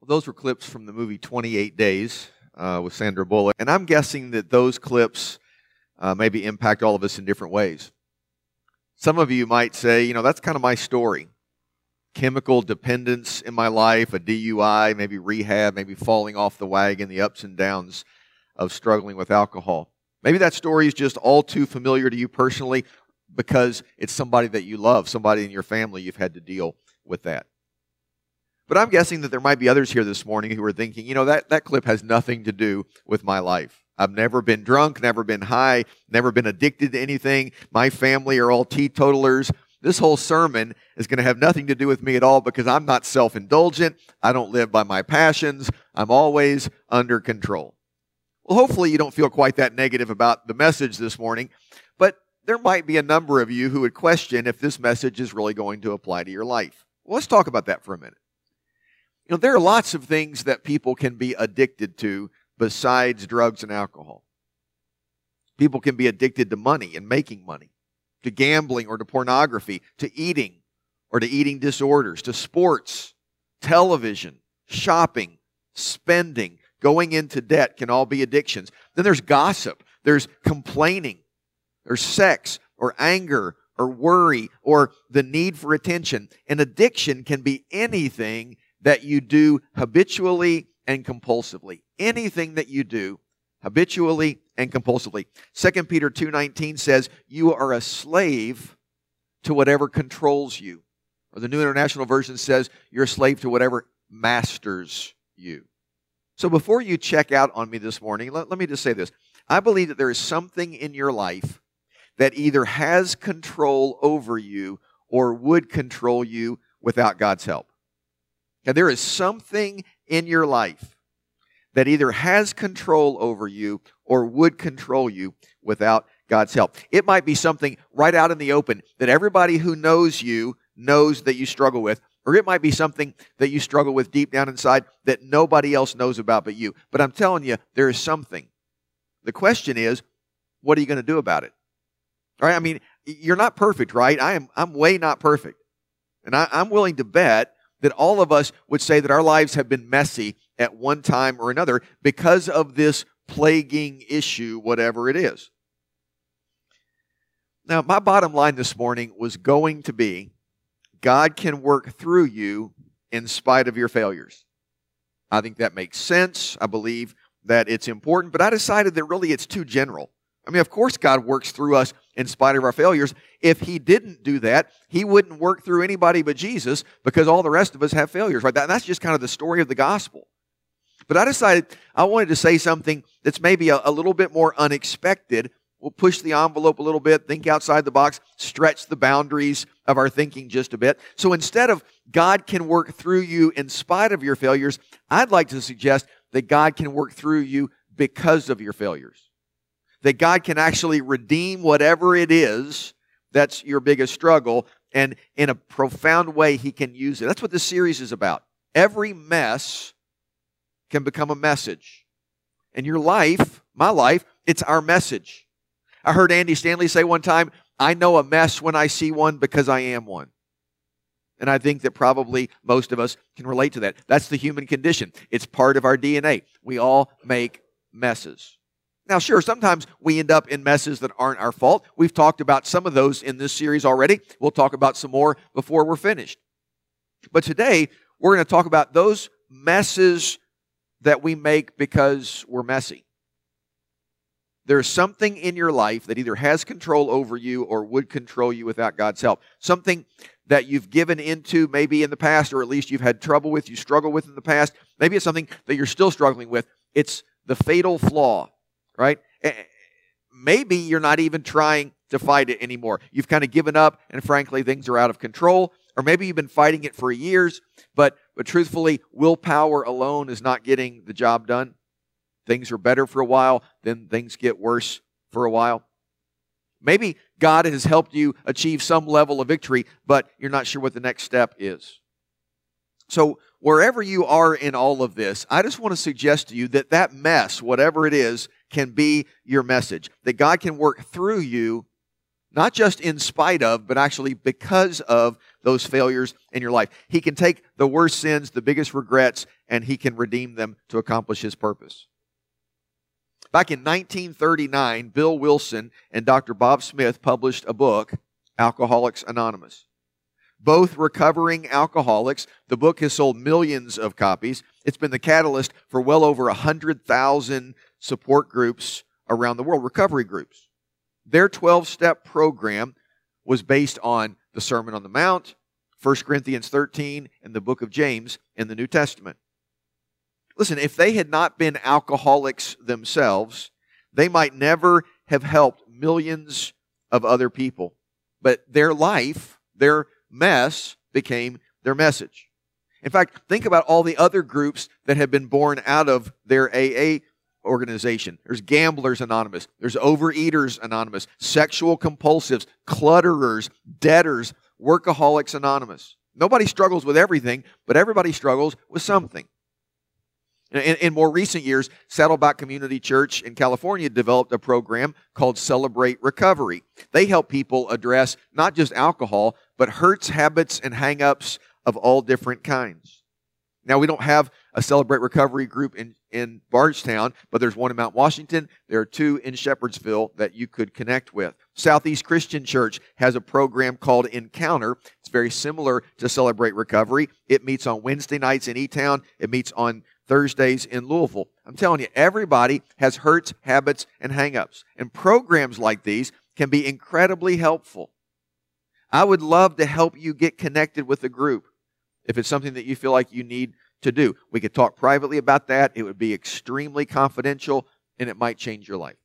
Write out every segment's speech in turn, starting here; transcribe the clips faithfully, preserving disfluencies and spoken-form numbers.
Well, those were clips from the movie twenty-eight days uh, with Sandra Bullock. And I'm guessing that those clips uh, maybe impact all of us in different ways. Some of you might say, you know, that's kind of my story. Chemical dependence in my life, a D U I, maybe rehab, maybe falling off the wagon, the ups and downs of struggling with alcohol. Maybe that story is just all too familiar to you personally because it's somebody that you love, somebody in your family you've had to deal with that. But I'm guessing that there might be others here this morning who are thinking, you know, that, that clip has nothing to do with my life. I've never been drunk, never been high, never been addicted to anything. My family are all teetotalers. This whole sermon is going to have nothing to do with me at all because I'm not self-indulgent. I don't live by my passions. I'm always under control. Well, hopefully you don't feel quite that negative about the message this morning, but there might be a number of you who would question if this message is really going to apply to your life. Well, let's talk about that for a minute. You know, there are lots of things that people can be addicted to besides drugs and alcohol. People can be addicted to money and making money, to gambling or to pornography, to eating or to eating disorders, to sports, television, shopping, spending, going into debt can all be addictions. Then there's gossip, there's complaining, there's sex or anger or worry or the need for attention. An addiction can be anything that you do habitually and compulsively. Anything that you do habitually and compulsively. Second Peter two nineteen says, you are a slave to whatever controls you. Or the New International Version says, you're a slave to whatever masters you. So before you check out on me this morning, let, let me just say this. I believe that there is something in your life that either has control over you or would control you without God's help. And there is something in your life that either has control over you or would control you without God's help. It might be something right out in the open that everybody who knows you knows that you struggle with, or it might be something that you struggle with deep down inside that nobody else knows about but you. But I'm telling you, there is something. The question is, what are you going to do about it? All right, I mean, you're not perfect, right? I am, I'm way not perfect. And I, I'm willing to bet that all of us would say that our lives have been messy at one time or another because of this plaguing issue, whatever it is. Now, my bottom line this morning was going to be, God can work through you in spite of your failures. I think that makes sense. I believe that it's important, but I decided that really it's too general. I mean, of course God works through us in spite of our failures. If He didn't do that, He wouldn't work through anybody but Jesus because all the rest of us have failures, right? That, that's just kind of the story of the gospel. But I decided I wanted to say something that's maybe a, a little bit more unexpected. We'll push the envelope a little bit, think outside the box, stretch the boundaries of our thinking just a bit. So instead of God can work through you in spite of your failures, I'd like to suggest that God can work through you because of your failures. That God can actually redeem whatever it is that's your biggest struggle, and in a profound way, He can use it. That's what this series is about. Every mess can become a message. And your life, my life, it's our message. I heard Andy Stanley say one time, I know a mess when I see one because I am one. And I think that probably most of us can relate to that. That's the human condition. It's part of our D N A. We all make messes. Now, sure, sometimes we end up in messes that aren't our fault. We've talked about some of those in this series already. We'll talk about some more before we're finished. But today, we're going to talk about those messes that we make because we're messy. There's something in your life that either has control over you or would control you without God's help. Something that you've given into maybe in the past, or at least you've had trouble with, you struggle with in the past. Maybe it's something that you're still struggling with. It's the fatal flaw, right? Maybe you're not even trying to fight it anymore. You've kind of given up, and frankly, things are out of control. Or maybe you've been fighting it for years, but, but truthfully, willpower alone is not getting the job done. Things are better for a while, then things get worse for a while. Maybe God has helped you achieve some level of victory, but you're not sure what the next step is. So wherever you are in all of this, I just want to suggest to you that that mess, whatever it is, can be your message. That God can work through you, not just in spite of, but actually because of those failures in your life. He can take the worst sins, the biggest regrets, and He can redeem them to accomplish His purpose. Back in nineteen thirty-nine, Bill Wilson and Doctor Bob Smith published a book, Alcoholics Anonymous. Both recovering alcoholics. The book has sold millions of copies. It's been the catalyst for well over one hundred thousand support groups around the world, recovery groups. Their twelve-step program was based on the Sermon on the Mount, First Corinthians thirteen, and the book of James in the New Testament. Listen, if they had not been alcoholics themselves, they might never have helped millions of other people. But their life, their mess, became their message. In fact, think about all the other groups that have been born out of their A A organization. There's Gamblers Anonymous. There's Overeaters Anonymous. Sexual Compulsives. Clutterers. Debtors. Workaholics Anonymous. Nobody struggles with everything, but everybody struggles with something. In, in more recent years, Saddleback Community Church in California developed a program called Celebrate Recovery. They help people address not just alcohol, but hurts, habits, and hang-ups of all different kinds. Now, we don't have a Celebrate Recovery group in, in Bardstown, but there's one in Mount Washington. There are two in Shepherdsville that you could connect with. Southeast Christian Church has a program called Encounter. It's very similar to Celebrate Recovery. It meets on Wednesday nights in E-Town. It meets on Thursdays in Louisville. I'm telling you, everybody has hurts, habits, and hang-ups. And programs like these can be incredibly helpful. I would love to help you get connected with a group if it's something that you feel like you need to do. We could talk privately about that. It would be extremely confidential, and it might change your life.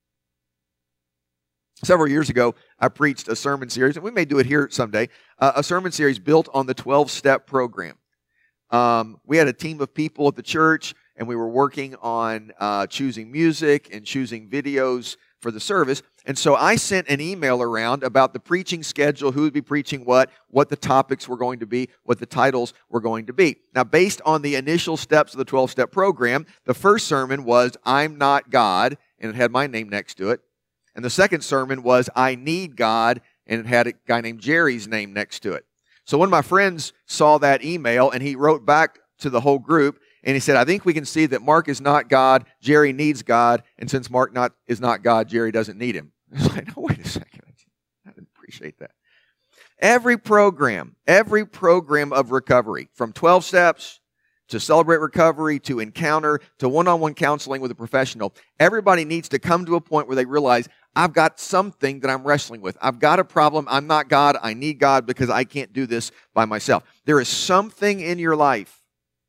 Several years ago, I preached a sermon series, and we may do it here someday, uh, a sermon series built on the twelve-step program. Um, we had a team of people at the church, and we were working on uh, choosing music and choosing videos for the service. And so I sent an email around about the preaching schedule, who would be preaching what, what the topics were going to be, what the titles were going to be. Now, based on the initial steps of the twelve-step program, the first sermon was, I'm Not God, and it had my name next to it. And the second sermon was, I Need God, and it had a guy named Jerry's name next to it. So one of my friends saw that email, and he wrote back to the whole group, and he said, I think we can see that Mark is not God, Jerry needs God, and since Mark not is not God, Jerry doesn't need him. I was like, no, wait a second. I didn't appreciate that. Every program, every program of recovery, from twelve steps to Celebrate Recovery, to Encounter, to one-on-one counseling with a professional, everybody needs to come to a point where they realize, I've got something that I'm wrestling with. I've got a problem. I'm not God. I need God because I can't do this by myself. There is something in your life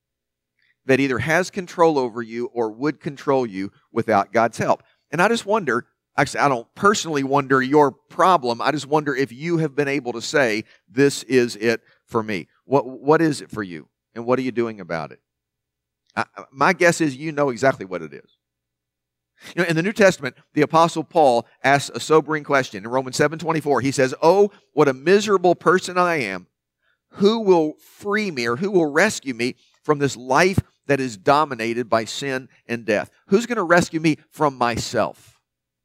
that either has control over you or would control you without God's help. And I just wonder, actually, I don't personally wonder your problem. I just wonder if you have been able to say, this is it for me. What, what is it for you? And what are you doing about it? I, my guess is you know exactly what it is. You know, in the New Testament, the Apostle Paul asks a sobering question. In Romans seven twenty-four, he says, oh, what a miserable person I am. Who will free me, or who will rescue me from this life that is dominated by sin and death? Who's going to rescue me from myself?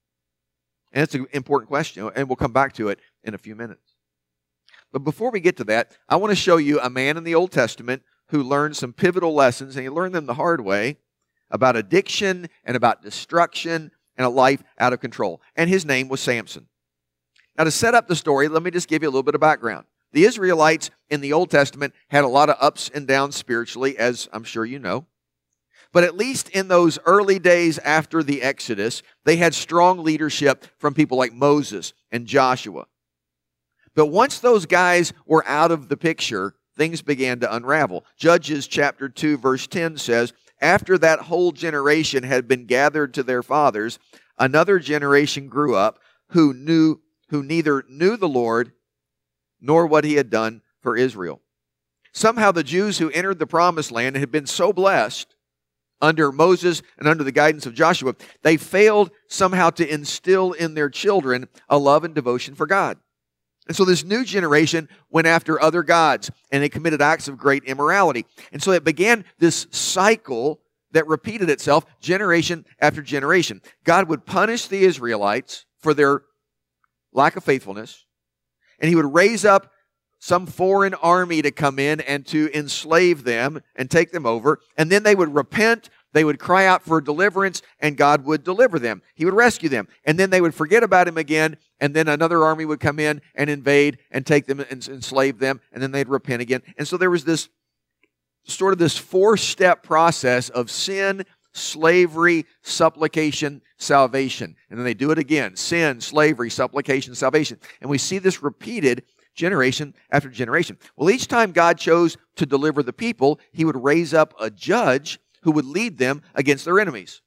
And it's an important question, and we'll come back to it in a few minutes. But before we get to that, I want to show you a man in the Old Testament who learned some pivotal lessons, and he learned them the hard way, about addiction and about destruction and a life out of control. And his name was Samson. Now, to set up the story, let me just give you a little bit of background. The Israelites in the Old Testament had a lot of ups and downs spiritually, as I'm sure you know. But at least in those early days after the Exodus, they had strong leadership from people like Moses and Joshua. But once those guys were out of the picture, things began to unravel. Judges chapter two, verse ten says, after that whole generation had been gathered to their fathers, another generation grew up who knew, who neither knew the Lord nor what he had done for Israel. Somehow the Jews who entered the promised land had been so blessed under Moses and under the guidance of Joshua, they failed somehow to instill in their children a love and devotion for God. And so this new generation went after other gods, and they committed acts of great immorality. And so it began this cycle that repeated itself generation after generation. God would punish the Israelites for their lack of faithfulness, and he would raise up some foreign army to come in and to enslave them and take them over. And then they would repent, they would cry out for deliverance, and God would deliver them. He would rescue them. And then they would forget about him again, and then another army would come in and invade and take them and enslave them, and then they'd repent again. And so there was this sort of this four-step process of sin, slavery, supplication, salvation. And then they do it again. Sin, slavery, supplication, salvation. And we see this repeated generation after generation. Well, each time God chose to deliver the people, he would raise up a judge who would lead them against their enemies.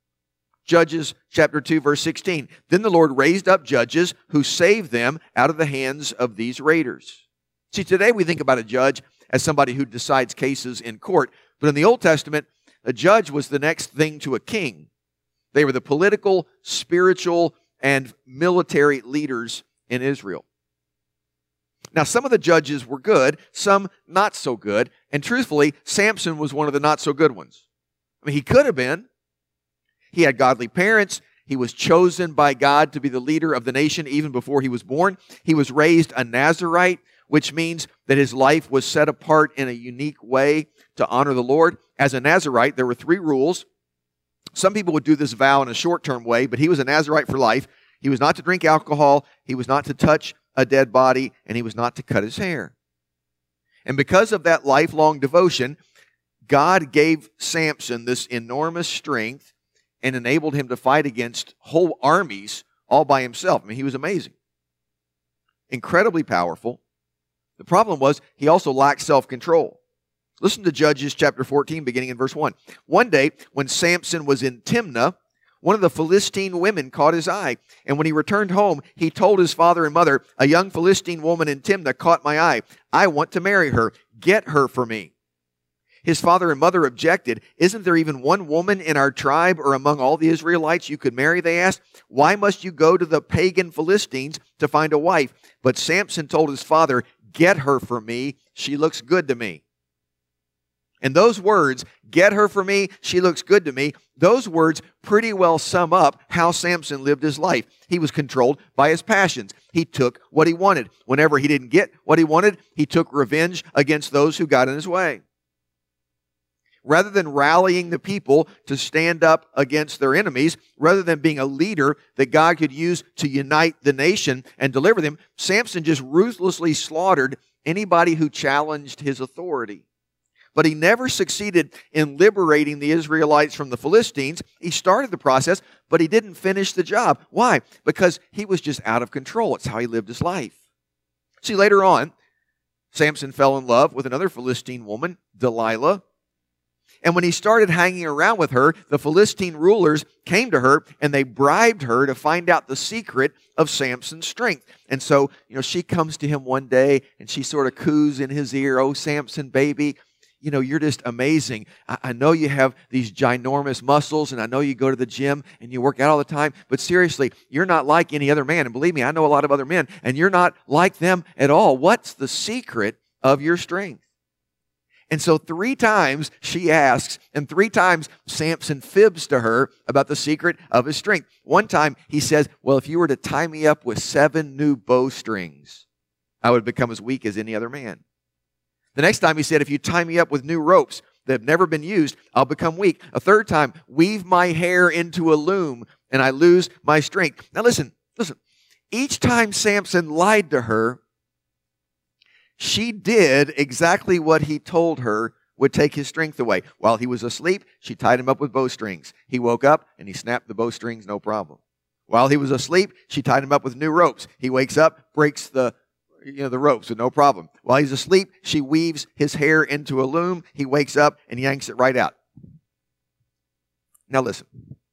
Judges chapter two, verse sixteen. Then the Lord raised up judges who saved them out of the hands of these raiders. See, today we think about a judge as somebody who decides cases in court. But in the Old Testament, a judge was the next thing to a king. They were the political, spiritual, and military leaders in Israel. Now, some of the judges were good, some not so good, and truthfully, Samson was one of the not so good ones. I mean, he could have been. He had godly parents. He was chosen by God to be the leader of the nation even before he was born. He was raised a Nazirite, which means that his life was set apart in a unique way to honor the Lord. As a Nazirite, there were three rules. Some people would do this vow in a short-term way, but he was a Nazirite for life. He was not to drink alcohol. He was not to touch a dead body, and he was not to cut his hair. And because of that lifelong devotion, God gave Samson this enormous strength and enabled him to fight against whole armies all by himself. I mean, he was amazing. Incredibly powerful. The problem was he also lacked self-control. Listen to Judges chapter fourteen, beginning in verse one. One day, when Samson was in Timnah, one of the Philistine women caught his eye. And when he returned home, he told his father and mother, "A young Philistine woman in Timnah caught my eye. I want to marry her. Get her for me." His father and mother objected. "Isn't there even one woman in our tribe or among all the Israelites you could marry?" they asked. "Why must you go to the pagan Philistines to find a wife?" But Samson told his father, "Get her for me. She looks good to me." And those words, "Get her for me, she looks good to me," those words pretty well sum up how Samson lived his life. He was controlled by his passions. He took what he wanted. Whenever he didn't get what he wanted, he took revenge against those who got in his way. Rather than rallying the people to stand up against their enemies, rather than being a leader that God could use to unite the nation and deliver them, Samson just ruthlessly slaughtered anybody who challenged his authority. But he never succeeded in liberating the Israelites from the Philistines. He started the process, but he didn't finish the job. Why? Because he was just out of control. It's how he lived his life. See, later on, Samson fell in love with another Philistine woman, Delilah. And when he started hanging around with her, the Philistine rulers came to her and they bribed her to find out the secret of Samson's strength. And so, you know, she comes to him one day and she sort of coos in his ear, "Oh, Samson, baby, you know, you're just amazing. I, I know you have these ginormous muscles, and I know you go to the gym and you work out all the time, but seriously, you're not like any other man. And believe me, I know a lot of other men, and you're not like them at all. What's the secret of your strength?" And so three times she asks, and three times Samson fibs to her about the secret of his strength. One time he says, "Well, if you were to tie me up with seven new bowstrings, I would become as weak as any other man." The next time he said, "If you tie me up with new ropes that have never been used, I'll become weak." A third time, "Weave my hair into a loom and I lose my strength." Now listen, listen. Each time Samson lied to her, she did exactly what he told her would take his strength away. While he was asleep, she tied him up with bowstrings. He woke up and he snapped the bowstrings, no problem. While he was asleep, she tied him up with new ropes. He wakes up, breaks the you know, the ropes with no problem. While he's asleep, she weaves his hair into a loom. He wakes up and yanks it right out. Now listen.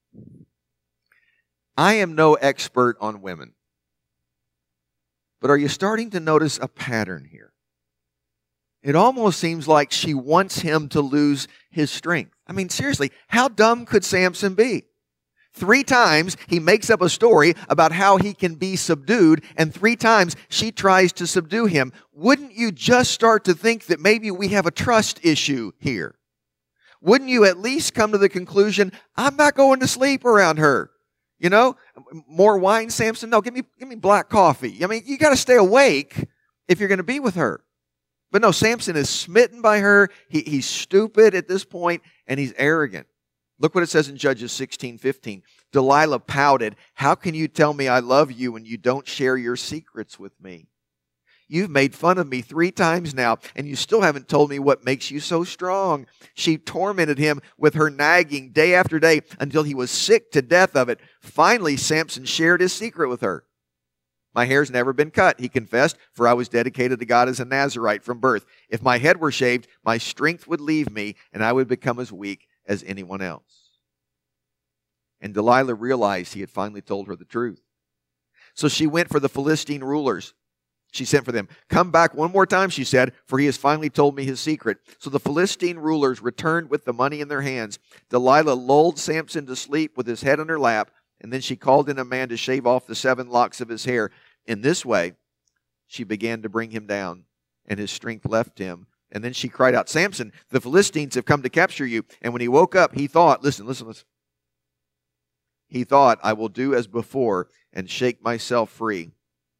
I am no expert on women. But are you starting to notice a pattern here? It almost seems like she wants him to lose his strength. I mean, seriously, how dumb could Samson be? Three times he makes up a story about how he can be subdued, and three times she tries to subdue him. Wouldn't you just start to think that maybe we have a trust issue here? Wouldn't you at least come to the conclusion, I'm not going to sleep around her? You know, more wine, Samson? No, give me, give me black coffee. I mean, you got to stay awake. if you're going to be with her. But no, Samson is smitten by her. He, he's stupid at this point, and he's arrogant. Look what it says in Judges sixteen fifteen. Delilah pouted, "How can you tell me I love you when you don't share your secrets with me? You've made fun of me three times now, and you still haven't told me what makes you so strong." She tormented him with her nagging day after day until he was sick to death of it. Finally, Samson shared his secret with her. "My hair's never been cut," he confessed, "for I was dedicated to God as a Nazirite from birth. If my head were shaved, my strength would leave me, and I would become as weak as anyone else." And Delilah realized he had finally told her the truth. So she went for the Philistine rulers. She sent for them. "Come back one more time," she said, "for he has finally told me his secret." So the Philistine rulers returned with the money in their hands. Delilah lulled Samson to sleep with his head on her lap, and then she called in a man to shave off the seven locks of his hair. In this way, she began to bring him down, and his strength left him. And then she cried out, "Samson, the Philistines have come to capture you." And when he woke up, he thought, listen, listen, listen. He thought, "I will do as before and shake myself free."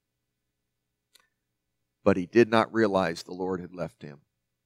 But he did not realize the Lord had left him.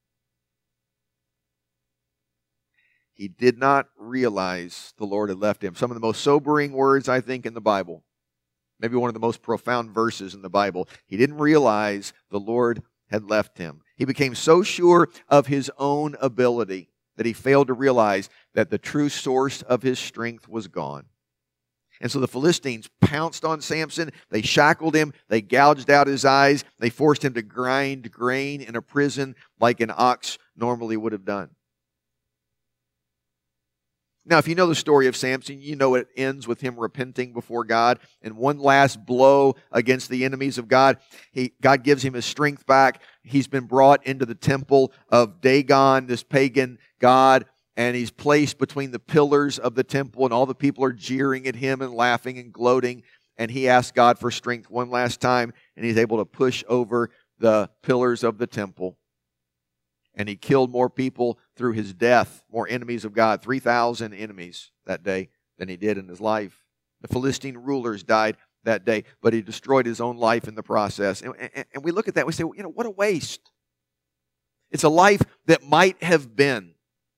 He did not realize the Lord had left him. Some of the most sobering words, I think, in the Bible. Maybe one of the most profound verses in the Bible. He didn't realize the Lord had left him. He became so sure of his own ability that he failed to realize that the true source of his strength was gone. And so the Philistines pounced on Samson. They shackled him. They gouged out his eyes. They forced him to grind grain in a prison like an ox normally would have done. Now, if you know the story of Samson, you know it ends with him repenting before God. And one last blow against the enemies of God. He, God gives him his strength back. He's been brought into the temple of Dagon, this pagan god. And he's placed between the pillars of the temple, and all the people are jeering at him and laughing and gloating. And he asks God for strength one last time, and he's able to push over the pillars of the temple. And he killed more people through his death, more enemies of God, three thousand enemies that day than he did in his life. The Philistine rulers died that day, but he destroyed his own life in the process. And, and, and we look at that, we say, well, you know, what a waste. It's a life that might have been.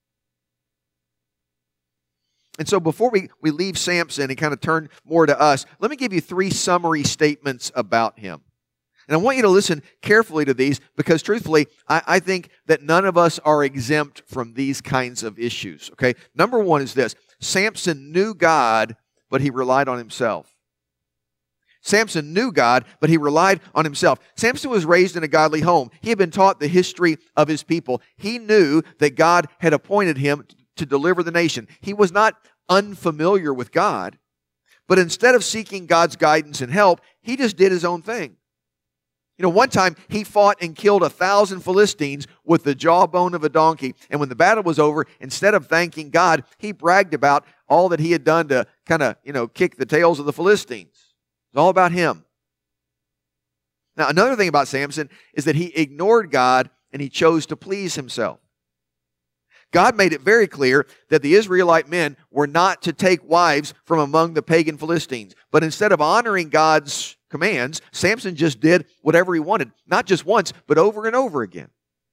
And so before we, we leave Samson and kind of turn more to us, let me give you three summary statements about him. And I want you to listen carefully to these because truthfully, I, I think that none of us are exempt from these kinds of issues. Okay? Number one is this. Samson knew God, but he relied on himself. Samson knew God, but he relied on himself. Samson was raised in a godly home. He had been taught the history of his people. He knew that God had appointed him to deliver the nation. He was not unfamiliar with God, but instead of seeking God's guidance and help, he just did his own thing. You know, one time he fought and killed a thousand Philistines with the jawbone of a donkey. And when the battle was over, instead of thanking God, he bragged about all that he had done to kind of, you know, kick the tails of the Philistines. It's all about him. Now, another thing about Samson is that he ignored God and he chose to please himself. God made it very clear that the Israelite men were not to take wives from among the pagan Philistines. But instead of honoring God's commands, Samson just did whatever he wanted. Not just once, but over and over again.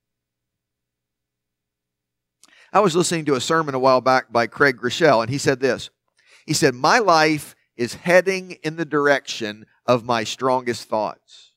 I was listening to a sermon a while back by Craig Groeschel, and he said this. He said, "My life is heading in the direction of my strongest thoughts."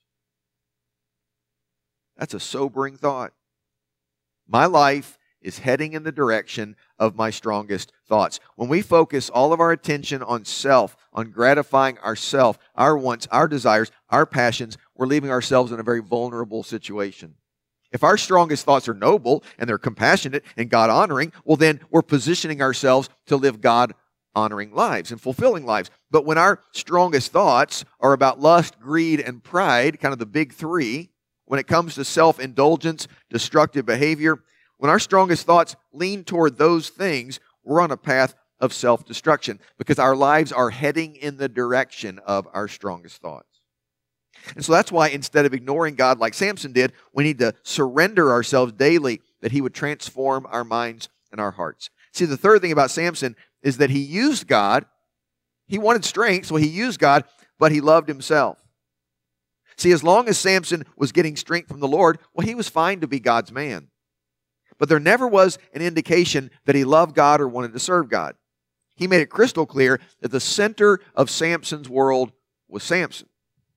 That's a sobering thought. My life is heading in the direction of my strongest thoughts. When we focus all of our attention on self, on gratifying ourself, our wants, our desires, our passions, we're leaving ourselves in a very vulnerable situation. If our strongest thoughts are noble and they're compassionate and God-honoring, well then we're positioning ourselves to live God-honoring lives and fulfilling lives. But when our strongest thoughts are about lust, greed, and pride, kind of the big three, when it comes to self-indulgence, destructive behavior, when our strongest thoughts lean toward those things, we're on a path of self-destruction because our lives are heading in the direction of our strongest thoughts. And so that's why instead of ignoring God like Samson did, we need to surrender ourselves daily that He would transform our minds and our hearts. See, the third thing about Samson is that he used God. He wanted strength, so he used God, but he loved himself. See, as long as Samson was getting strength from the Lord, well, he was fine to be God's man. But there never was an indication that he loved God or wanted to serve God. He made it crystal clear that the center of Samson's world was Samson.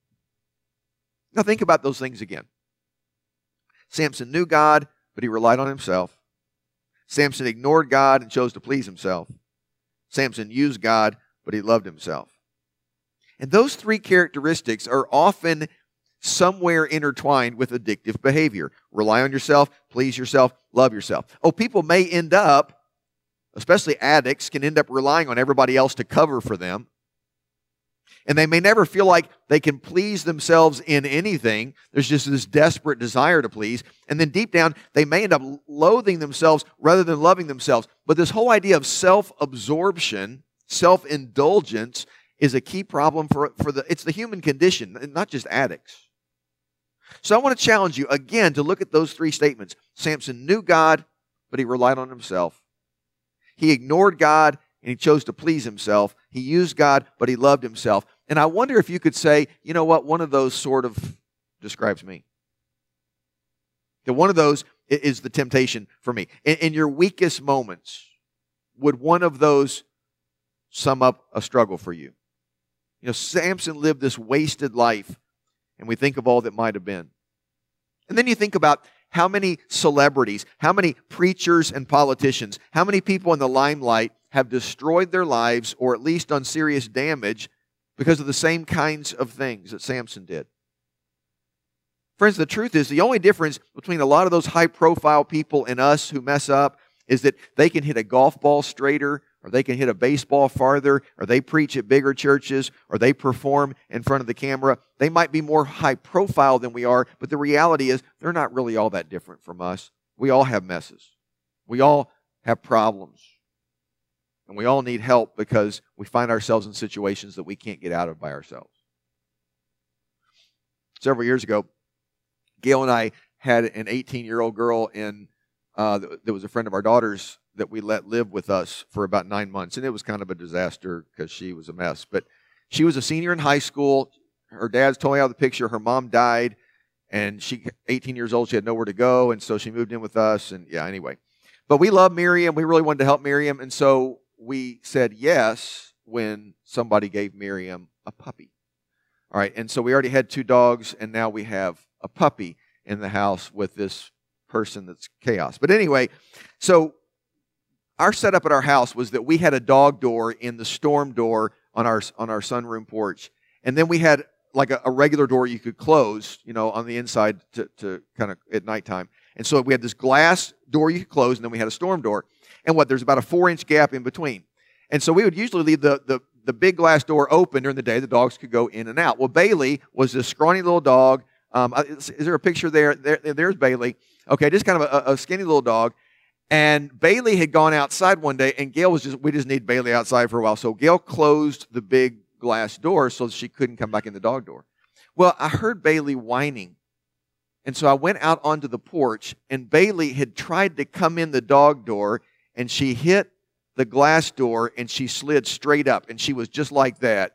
Now think about those things again. Samson knew God, but he relied on himself. Samson ignored God and chose to please himself. Samson used God, but he loved himself. And those three characteristics are often somewhere intertwined with addictive behavior. Rely on yourself, please yourself, love yourself. Oh, people may end up, especially addicts, can end up relying on everybody else to cover for them. And they may never feel like they can please themselves in anything. There's just this desperate desire to please. And then deep down, they may end up loathing themselves rather than loving themselves. But this whole idea of self-absorption, self-indulgence, is a key problem for, for the, it's the human condition, not just addicts. So I want to challenge you again to look at those three statements. Samson knew God, but he relied on himself. He ignored God, and he chose to please himself. He used God, but he loved himself. And I wonder if you could say, you know what, one of those sort of describes me. That one of those is the temptation for me. In, in your weakest moments, would one of those sum up a struggle for you? You know, Samson lived this wasted life, and we think of all that might have been. And then you think about how many celebrities, how many preachers and politicians, how many people in the limelight have destroyed their lives or at least done serious damage because of the same kinds of things that Samson did. Friends, the truth is the only difference between a lot of those high-profile people and us who mess up is that they can hit a golf ball straighter, or they can hit a baseball farther, or they preach at bigger churches, or they perform in front of the camera. They might be more high-profile than we are, but the reality is they're not really all that different from us. We all have messes. We all have problems. And we all need help because we find ourselves in situations that we can't get out of by ourselves. Several years ago, Gail and I had an eighteen-year-old girl in uh, that was a friend of our daughter's that we let live with us for about nine months. And it was kind of a disaster because she was a mess. But she was a senior in high school. Her dad's totally out of the picture. Her mom died. And she, eighteen years old, she had nowhere to go. And so she moved in with us. And yeah, anyway. But we love Miriam. We really wanted to help Miriam. And so we said yes when somebody gave Miriam a puppy. All right. And so we already had two dogs. And now we have a puppy in the house with this person that's chaos. But anyway, so our setup at our house was that we had a dog door in the storm door on our on our sunroom porch. And then we had like a, a regular door you could close, you know, on the inside to, to kind of at nighttime. And so we had this glass door you could close, and then we had a storm door. And what, there's about a four-inch gap in between. And so we would usually leave the, the, the big glass door open during the day. The dogs could go in and out. Well, Bailey was this scrawny little dog. Um, is, is there a picture there? there? There's Bailey. Okay, just kind of a, a skinny little dog. And Bailey had gone outside one day, and Gail was just, we just need Bailey outside for a while. So Gail closed the big glass door so she couldn't come back in the dog door. Well, I heard Bailey whining. And so I went out onto the porch, and Bailey had tried to come in the dog door, and she hit the glass door, and she slid straight up, and she was just like that,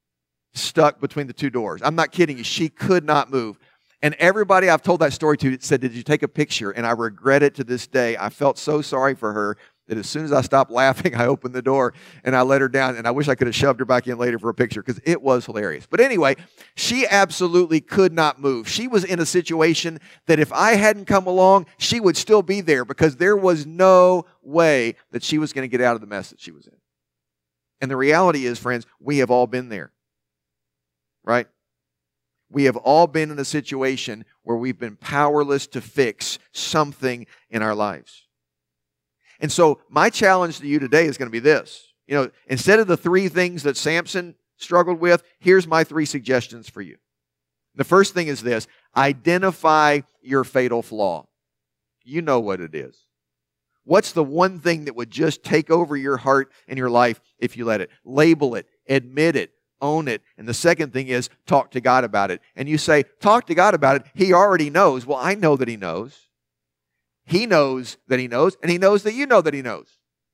stuck between the two doors. I'm not kidding you. She could not move. And everybody I've told that story to said, did you take a picture? And I regret it to this day. I felt so sorry for her that as soon as I stopped laughing, I opened the door and I let her down. And I wish I could have shoved her back in later for a picture because it was hilarious. But anyway, she absolutely could not move. She was in a situation that if I hadn't come along, she would still be there because there was no way that she was going to get out of the mess that she was in. And the reality is, friends, we have all been there, right? We have all been in a situation where we've been powerless to fix something in our lives. And so my challenge to you today is going to be this. You know, instead of the three things that Samson struggled with, here's my three suggestions for you. The first thing is this: identify your fatal flaw. You know what it is. What's the one thing that would just take over your heart and your life if you let it? Label it, admit it, own it. And the second thing is talk to God about it. And you say, talk to God about it. He already knows. Well, I know that He knows. He knows that He knows, and He knows that you know that He knows.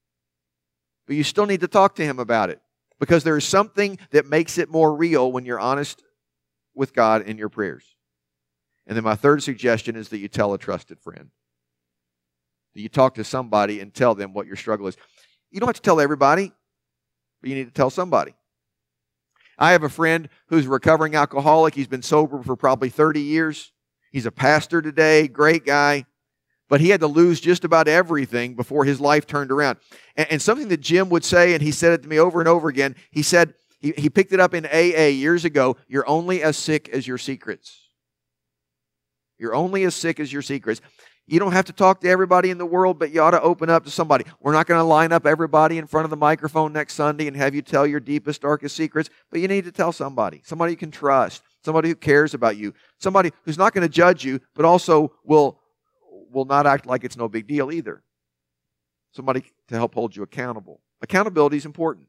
But you still need to talk to Him about it because there is something that makes it more real when you're honest with God in your prayers. And then my third suggestion is that you tell a trusted friend. That you talk to somebody and tell them what your struggle is. You don't have to tell everybody, but you need to tell somebody. I have a friend who's a recovering alcoholic. He's been sober for probably thirty years. He's a pastor today, great guy. But he had to lose just about everything before his life turned around. And, and something that Jim would say, and he said it to me over and over again, he said, he, he picked it up in A A years ago, you're only as sick as your secrets. You're only as sick as your secrets. You don't have to talk to everybody in the world, but you ought to open up to somebody. We're not going to line up everybody in front of the microphone next Sunday and have you tell your deepest, darkest secrets, but you need to tell somebody. Somebody you can trust. Somebody who cares about you. Somebody who's not going to judge you, but also will, will not act like it's no big deal either. Somebody to help hold you accountable. Accountability is important.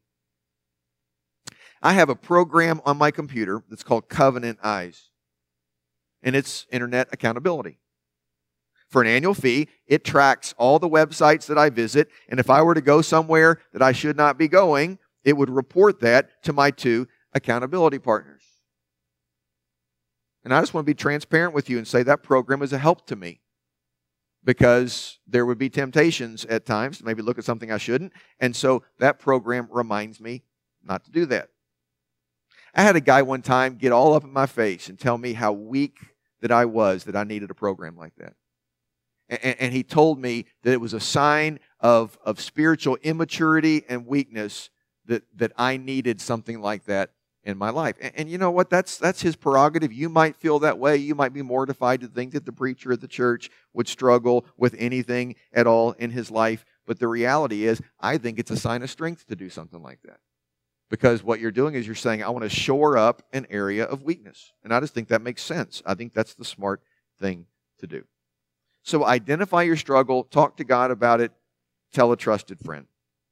I have a program on my computer that's called Covenant Eyes. And it's internet accountability. For an annual fee, it tracks all the websites that I visit, and if I were to go somewhere that I should not be going, it would report that to my two accountability partners. And I just want to be transparent with you and say that program is a help to me, because there would be temptations at times to maybe look at something I shouldn't, and so that program reminds me not to do that. I had a guy one time get all up in my face and tell me how weak that I was, that I needed a program like that. And, and he told me that it was a sign of, of spiritual immaturity and weakness that, that I needed something like that in my life. And, and you know what? That's, that's his prerogative. You might feel that way. You might be mortified to think that the preacher at the church would struggle with anything at all in his life. But the reality is, I think it's a sign of strength to do something like that. Because what you're doing is you're saying, I want to shore up an area of weakness. And I just think that makes sense. I think that's the smart thing to do. So identify your struggle, talk to God about it, tell a trusted friend.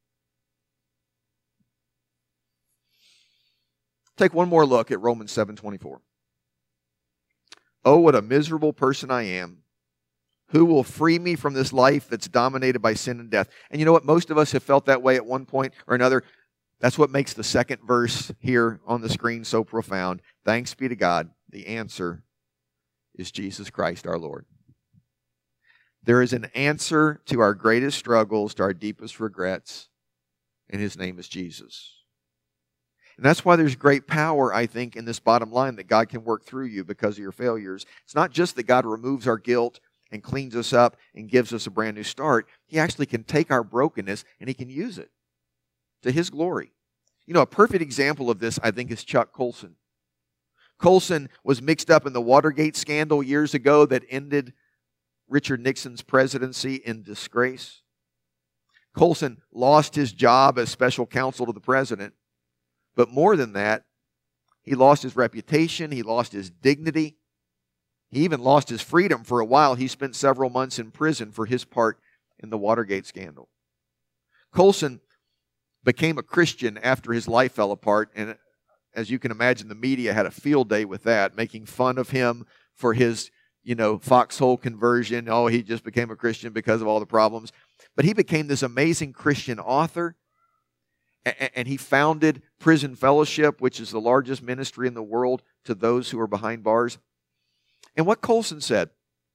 Take one more look at Romans seven twenty-four. Oh, what a miserable person I am. Who will free me from this life that's dominated by sin and death? And you know what? Most of us have felt that way at one point or another. That's what makes the second verse here on the screen so profound. Thanks be to God. The answer is Jesus Christ our Lord. There is an answer to our greatest struggles, to our deepest regrets, and His name is Jesus. And that's why there's great power, I think, in this bottom line, that God can work through you because of your failures. It's not just that God removes our guilt and cleans us up and gives us a brand new start. He actually can take our brokenness and He can use it to His glory. You know, a perfect example of this, I think, is Chuck Colson. Colson was mixed up in the Watergate scandal years ago that ended Richard Nixon's presidency in disgrace. Colson lost his job as special counsel to the president. But more than that, he lost his reputation, he lost his dignity. He even lost his freedom for a while. He spent several months in prison for his part in the Watergate scandal. Colson became a Christian after his life fell apart, and as you can imagine, the media had a field day with that, making fun of him for his, you know, foxhole conversion. Oh, he just became a Christian because of all the problems. But he became this amazing Christian author, and he founded Prison Fellowship, which is the largest ministry in the world to those who are behind bars. And what Colson said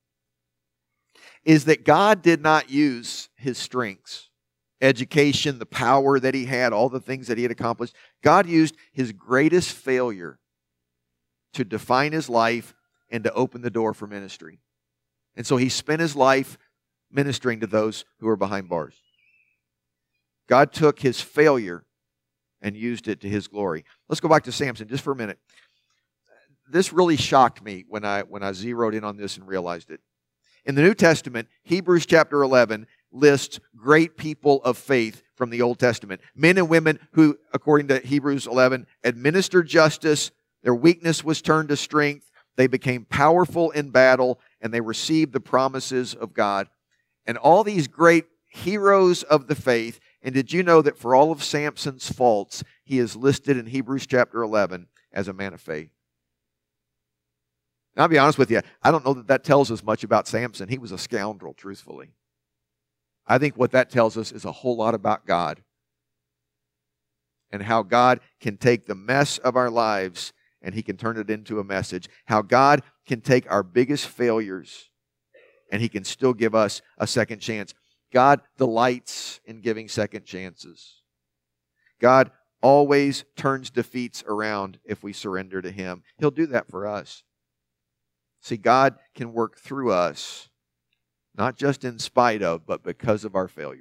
is that God did not use his strengths, education, the power that he had, all the things that he had accomplished. God used his greatest failure to define his life and to open the door for ministry. And so he spent his life ministering to those who are behind bars. God took his failure and used it to his glory. Let's go back to Samson just for a minute. This really shocked me when I when I zeroed in on this and realized it. In the New Testament, Hebrews chapter eleven lists great people of faith from the Old Testament. Men and women who, according to Hebrews eleven, administered justice, their weakness was turned to strength, they became powerful in battle, and they received the promises of God. And all these great heroes of the faith. And did you know that for all of Samson's faults, he is listed in Hebrews chapter eleven as a man of faith? Now, I'll be honest with you, I don't know that that tells us much about Samson. He was a scoundrel, truthfully. I think what that tells us is a whole lot about God and how God can take the mess of our lives and He can turn it into a message. How God can take our biggest failures and He can still give us a second chance. God delights in giving second chances. God always turns defeats around if we surrender to Him. He'll do that for us. See, God can work through us, not just in spite of, but because of our failure.